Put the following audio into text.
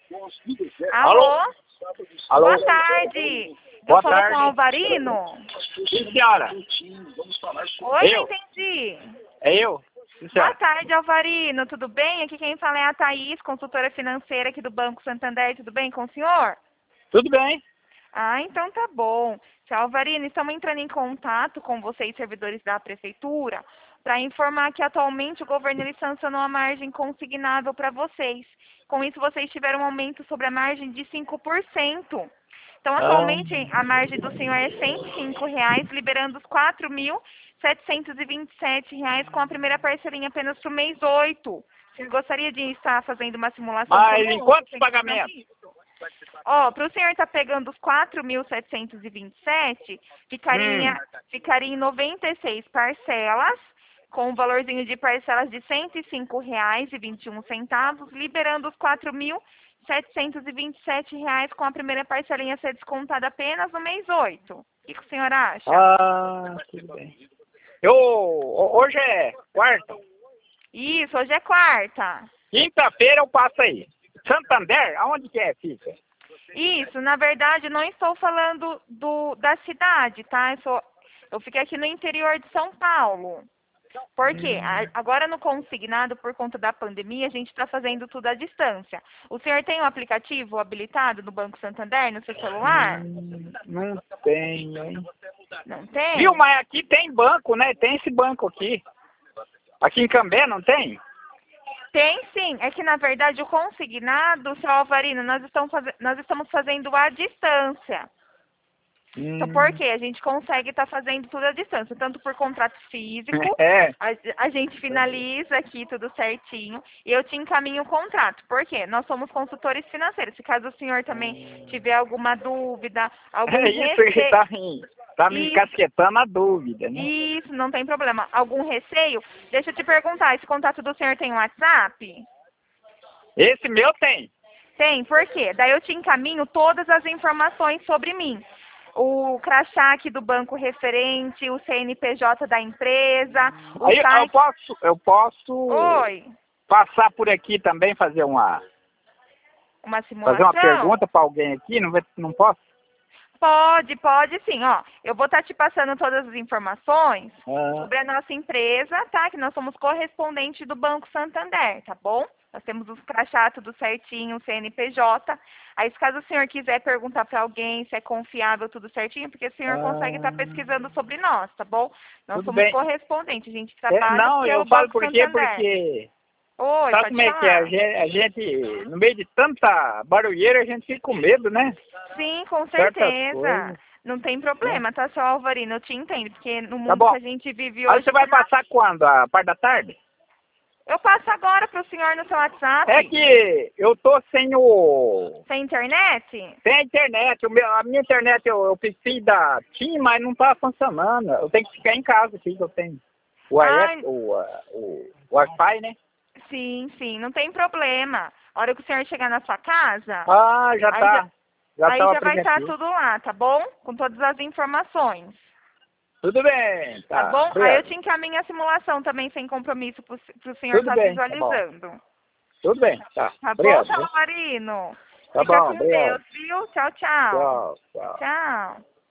Alô? Alô? Boa tarde. Boa Eu falo tarde. com o Alvarino? Sim, senhora. Oi, Eu. não entendi. É eu? Sim, Boa senhora. tarde, Alvarino. Tudo bem? Aqui quem fala é a Thaís, consultora financeira aqui do Banco Santander. Tudo bem com o senhor? Tudo bem? Ah, então tá bom. Tchau, Alvarino. Estamos entrando em contato com vocês, servidores da Prefeitura, para informar que atualmente o governo ele sancionou a margem consignável para vocês. Com isso, vocês tiveram um aumento sobre a margem de 5%. Então, Ah, atualmente, a margem do senhor é R$ 105,00, liberando os R$ 4.727 com a primeira parcelinha apenas para o mês 8. Você gostaria de estar fazendo uma simulação mas em conosco? quantos Sem pagamentos? compromisso? Ó, para o senhor estar pegando os 4.727, ficaria em 96 parcelas, com um valorzinho de parcelas de R$ 105,21, liberando os R$ 4.727 com a primeira parcelinha a ser descontada apenas no mês 8. O que o senhor acha? Ah, tudo bem. Hoje é quarta. Isso, hoje é quarta. Quinta-feira eu passo aí. Santander? Aonde que é, fica? Isso, na verdade, não estou falando da cidade, tá? Eu fiquei aqui no interior de São Paulo. Por quê? Agora no consignado, por conta da pandemia, a gente está fazendo tudo à distância. O senhor tem um aplicativo habilitado no Banco Santander no seu celular? Não tenho, hein? Não tem? Viu, mas aqui tem banco, né? Tem esse banco aqui. Aqui em Cambé não tem? Tem sim. É que, na verdade, o consignado, seu Alvarino, nós estamos fazendo à distância. Então, por quê? A gente consegue estar fazendo tudo à distância, tanto por contrato físico, É. a gente finaliza aqui tudo certinho e eu te encaminho o contrato. Por quê? Nós somos consultores financeiros. Se caso o senhor também tiver alguma dúvida, algum É isso que receio... tá me encasquetando a dúvida, né? Isso, não tem problema. Algum receio? Deixa eu te perguntar, esse contato do senhor tem um WhatsApp? Esse meu tem. Tem, por quê? Daí eu te encaminho todas as informações sobre mim. O crachá aqui do banco referente, o CNPJ da empresa, o Aí site... eu posso Oi, passar por aqui também, fazer uma simulação? pergunta para alguém aqui, não posso? Pode sim, ó. Eu vou estar te passando todas as informações Ah, sobre a nossa empresa, tá? Que nós somos correspondente do Banco Santander, tá bom? Nós temos os crachá tudo certinho, o CNPJ. Aí, se caso o senhor quiser perguntar para alguém se é confiável tudo certinho, porque o senhor consegue estar pesquisando sobre nós, tá bom? Nós tudo somos bem. correspondentes, a gente trabalha Não, eu pelo falo Banco por quê? Santander. Porque Oi, sabe pode como é que é? falar. A gente, no meio de tanta barulheira, a gente fica com medo, né? Sim, com Certas certeza. coisas, Não tem né? problema, tá, seu Alvarino? Eu te entendo, porque no Tá mundo que bom. a gente vive Aí você hoje... vai passar quando? A parte da tarde? Eu passo agora pro senhor no seu WhatsApp. É que eu tô sem Sem internet? sem a internet. A minha internet eu pensei da TIM, mas não tá funcionando. Eu tenho que ficar em casa aqui, que eu tenho o Ai, o Wi-Fi, né? sim, não tem problema. A hora que o senhor chegar na sua casa, Ah, já aí tá. Já aí tá o já vai estar aplicativo. tudo lá, tá bom? Com todas as informações. Tudo bem, Tá tá. bom? Aí eu Obrigado. te encaminho a simulação também sem compromisso pro senhor Tudo estar bem, tá bom. visualizando. Tudo bem, tá. Tá bom, Obrigado, seu viu? Marino? Tá Fica bom, com Deus, obrigado. viu? Tchau, tchau. Tchau, tchau. Tchau.